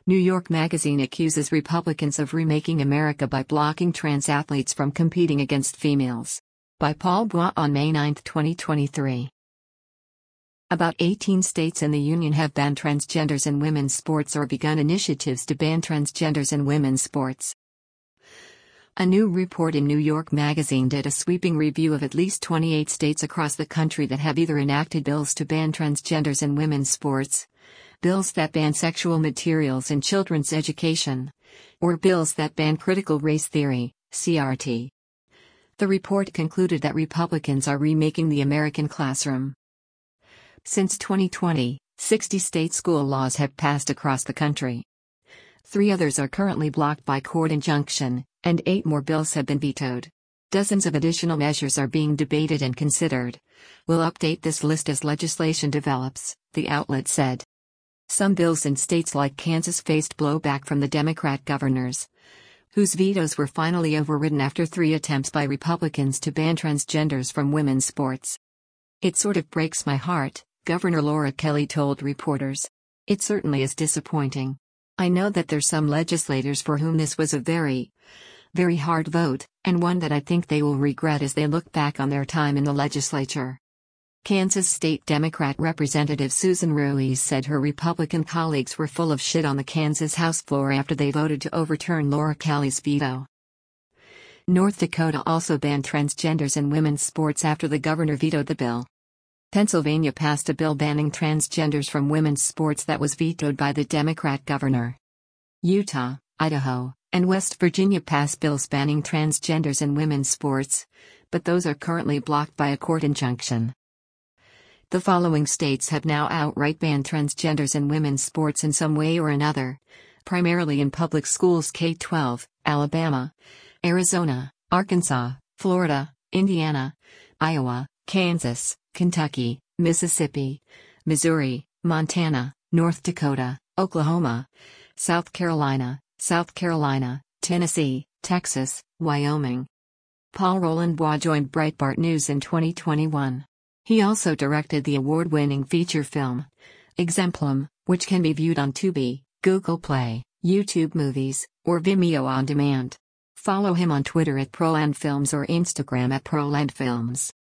New York Magazine accuses Republicans of remaking America by blocking trans athletes from competing against females. By Paul Bois on May 9, 2023. About 18 states in the Union have banned transgenders in women's sports or begun initiatives to ban transgenders in women's sports. A new report in New York Magazine did a sweeping review of at least 28 states across the country that have either enacted bills to ban transgenders in women's sports, bills that ban sexual materials in children's education, or bills that ban critical race theory, CRT. The report concluded that Republicans are remaking the American classroom. Since 2020, 60 state school laws have passed across the country. 3 others are currently blocked by court injunction, and 8 more bills have been vetoed. Dozens of additional measures are being debated and considered. We'll update this list as legislation develops, the outlet said. Some bills in states like Kansas faced blowback from the Democrat governors, whose vetoes were finally overridden after 3 attempts by Republicans to ban transgenders from women's sports. "It sort of breaks my heart," Governor Laura Kelly told reporters. "It certainly is disappointing. I know that there's some legislators for whom this was a very, very hard vote, and one that I think they will regret as they look back on their time in the legislature." Kansas State Democrat Representative Susan Ruiz said her Republican colleagues were full of shit on the Kansas House floor after they voted to overturn Laura Kelly's veto. North Dakota also banned transgenders in women's sports after the governor vetoed the bill. Pennsylvania passed a bill banning transgenders from women's sports that was vetoed by the Democrat governor. Utah, Idaho, and West Virginia passed bills banning transgenders in women's sports, but those are currently blocked by a court injunction. The following states have now outright banned transgenders in women's sports in some way or another, primarily in public schools K-12, Alabama, Arizona, Arkansas, Florida, Indiana, Iowa, Kansas, Kentucky, Mississippi, Missouri, Montana, North Dakota, Oklahoma, South Carolina, Tennessee, Texas, Wyoming. Paul Roland Bois joined Breitbart News in 2021. He also directed the award-winning feature film, Exemplum, which can be viewed on Tubi, Google Play, YouTube Movies, or Vimeo on demand. Follow him on Twitter at ProlandFilms or Instagram at ProlandFilms.